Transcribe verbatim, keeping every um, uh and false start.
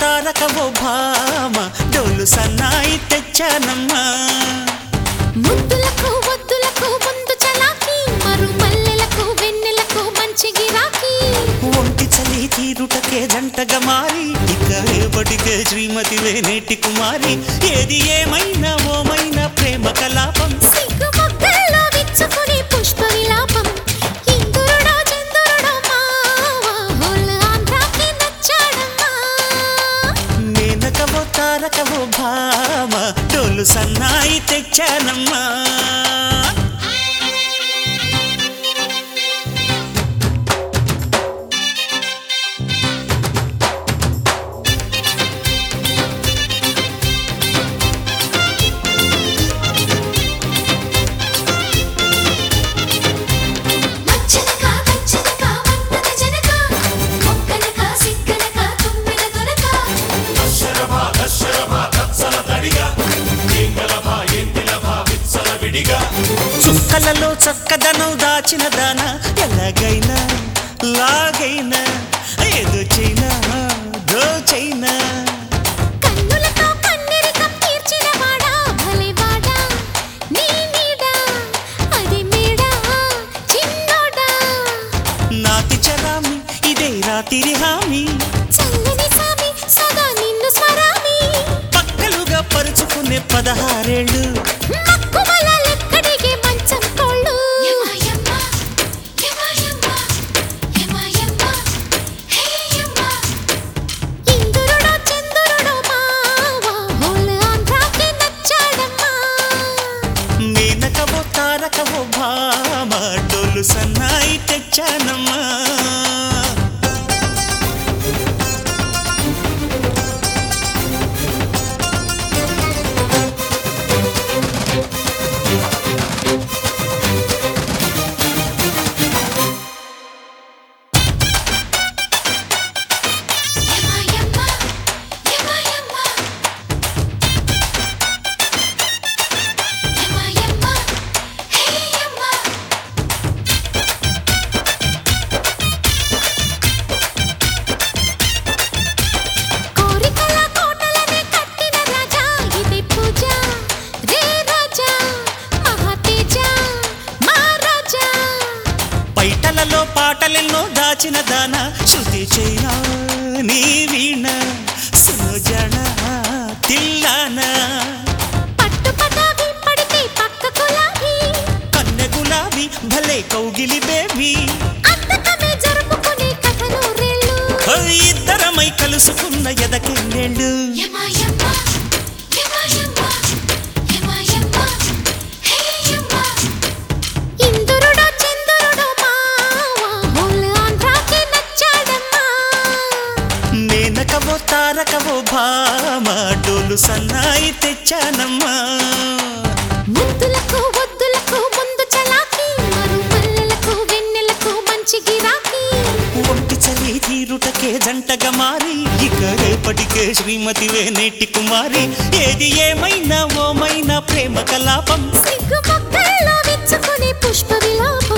తారకవో భామ డోలు సన్నాయి తెచ్చానమ్మా ముద్దులకు వద్దులకు ముందు చలాకి మరు మల్లెలకు వెన్నెలకు మంచి గిరాకీ ఒంటి చలి తీరుటకే జంటగా మారి ఇక రేపటికే శ్రీమతివే నేటి కుమారి ఏది ఏమైనా ఓమైనా ప్రేమ కలాపం సిగ్గు మొగ్గల్లో విచ్చుకుని పుష్ప విలాపం ఇందురుడో చందురుడో మావా హోల్ ఆంధ్రాకి నచ్చాడమ్మా మేనకవో తారకవో భామ డోలు సన్నాయి తెచ్చానమ్మా మచ్చనక మచ్చనక మన్నన జనక మొక్కనక సిక్కనక తుమ్మిన దొరక చుక్కలలో చక్కదనం దాచిన దాన ఎలాగైనా లాగైనా ఏదో చైనా దోచైనా కన్నులతో కన్నెరికం తీర్చిన వాడా భలే వాడా నీ నీడ అది మేడ చిన్నోడా నాతి చరామి ఇదే రాతిరి హామీ చల్లని సామి సదా నిన్ను స్వరామి పక్కలుగా పరుచుకునే పదహారేళ్ళు మక్కువల లెక్కడిగే మంచం కోళ్ళు యమయమ్మ యమయమ్మ యమయమ్మ హేయమ్మ ఇందురుడో చందురుడో మావా హోల్ ఆంధ్రాకి నచ్చాడమ్మా మేనకవో తారకవో భామ డోలు సన్నాయి తెచ్చానమ్మా యమయమ్మ యమయమ్మ యమయమ్మ హేయమ్మ కోరికల కోటలనే కట్టిన రాజా ఇది పూజ రే రాజా మహాతేజ మహారాజా పైటలలో పాటలెన్నో దాచిన దాన శృతి చైనా నీ వీణ సుజన తిల్లాన పట్టు పటావి పడితే పక్క కులాబీ కన్నె గులాబీ భలే కౌగిలి బేబీ అంతకమే జరుపుకునే కథ నూరేళ్ళు ఇద్దరమై కలుసుకున్న ఎదకెన్నేళ్ళు యమయమ్మ యమయమ్మ యమయమ్మ హేయమ్మ ఇందురుడో చందురుడో మావా హోల్ ఆంధ్రాకి నచ్చాడమ్మా మేనకవో తారకవో భామ డోలు సన్నాయి తెచ్చానమ్మా ముద్దులకు వద్దులకు ముందు చలాకి మరు మల్లెలకు వెన్నెలకు మంచి గిరాకీ ఒంటి చలి తీరుటకే జంటగా మారి ఇక రేపటికే శ్రీమతివే నేటి కుమారి ఏది ఏమైనా ఓమైనా ప్రేమ కలాపం సిగ్గు మొక్కల్లో విచ్చుకునే పుష్ప విలాపం